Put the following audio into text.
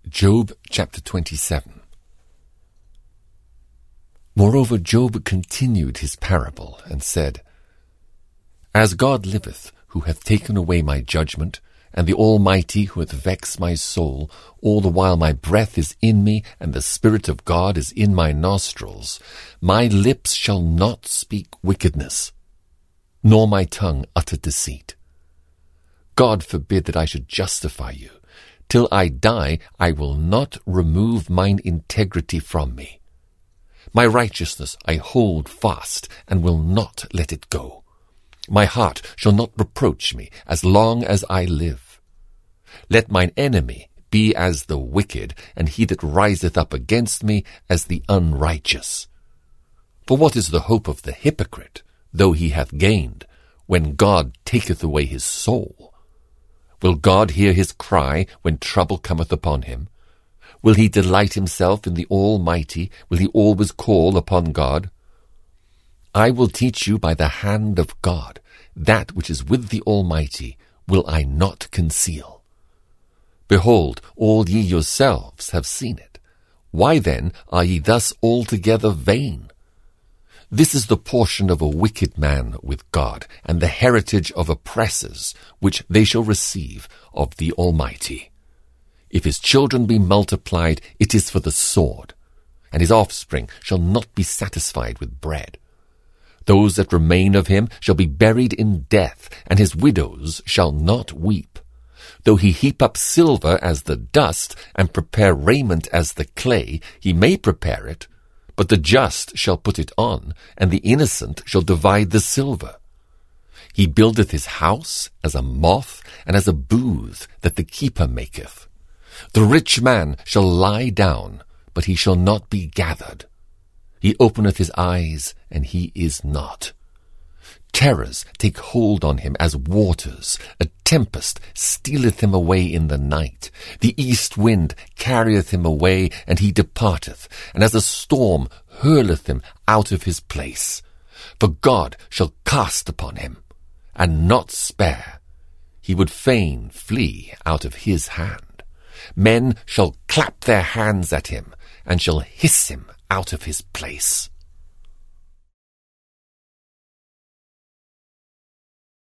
Job chapter 27. Moreover, Job continued his parable, and said, As God liveth, who hath taken away my judgment, and the Almighty who hath vexed my soul, all the while my breath is in me, and the Spirit of God is in my nostrils, my lips shall not speak wickedness, nor my tongue utter deceit. God forbid that I should justify you. Till I die, I will not remove mine integrity from me. My righteousness I hold fast, and will not let it go. My heart shall not reproach me as long as I live. Let mine enemy be as the wicked, and he that riseth up against me as the unrighteous. For what is the hope of the hypocrite, though he hath gained, when God taketh away his soul? Will God hear his cry when trouble cometh upon him? Will he delight himself in the Almighty? Will he always call upon God? I will teach you by the hand of God. That which is with the Almighty will I not conceal. Behold, all ye yourselves have seen it. Why then are ye thus altogether vain? This is the portion of a wicked man with God, and the heritage of oppressors, which they shall receive of the Almighty. If his children be multiplied, it is for the sword, and his offspring shall not be satisfied with bread. Those that remain of him shall be buried in death, and his widows shall not weep. Though he heap up silver as the dust, and prepare raiment as the clay, he may prepare it, but the just shall put it on, and the innocent shall divide the silver. He buildeth his house as a moth, and as a booth that the keeper maketh. The rich man shall lie down, but he shall not be gathered. He openeth his eyes, and he is not. Terrors take hold on him as waters. A tempest stealeth him away in the night. The east wind carrieth him away, and he departeth, and as a storm hurleth him out of his place. For God shall cast upon him, and not spare. He would fain flee out of his hand. Men shall clap their hands at him, and shall hiss him out of his place.